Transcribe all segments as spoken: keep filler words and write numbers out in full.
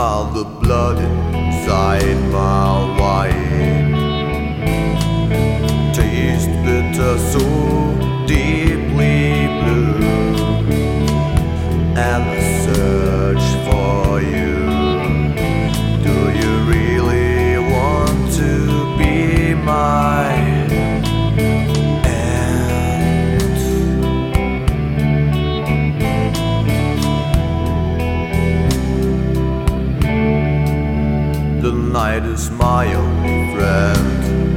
are the blood inside my wine. Taste bitter, so deeply blue, and I search for you. Do you really want to be mine? The night is my only friend.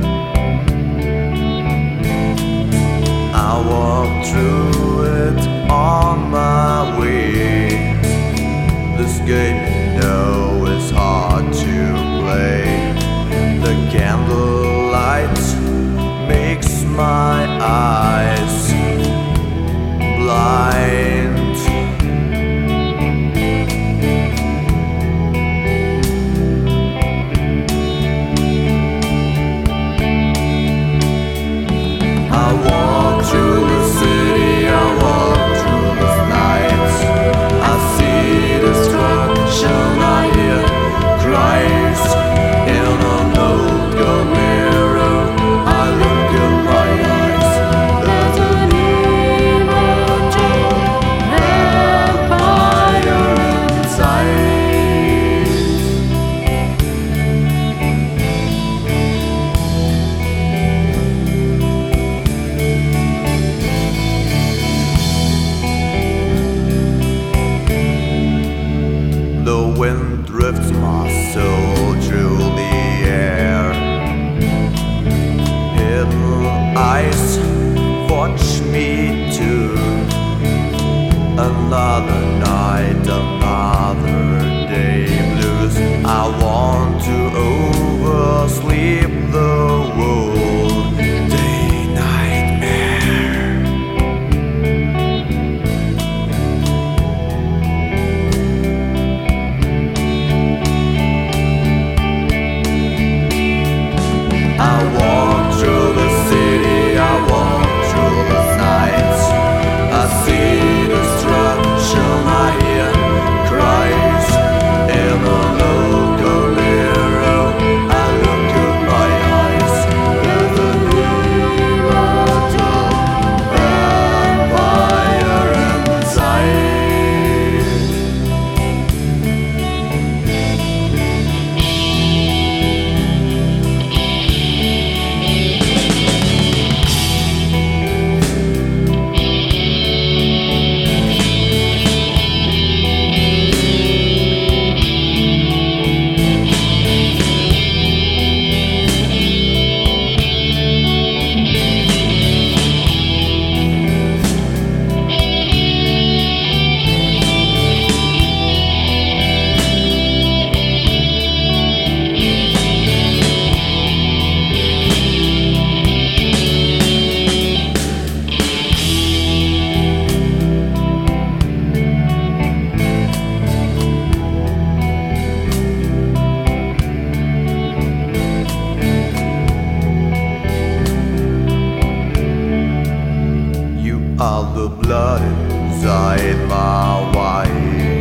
I walk through it on my way. This game, you know, is hard to play. The candlelight makes my eyes blind. I walk through the city, I walk through the nights. I see destruction, I hear cries in an old gold mirror. I look in my eyes, there's an immortal vampire inside. The wind drifts my soul through the air. Hidden eyes watch me too. Another night, another day blues. I want to oversleep the world. Day nightmare. I walk through the city, I walk through the nights. I see destruction, I hear cries in a local mirror. I look in my eyes, there's an immortal vampire inside. You are the blood inside my wine.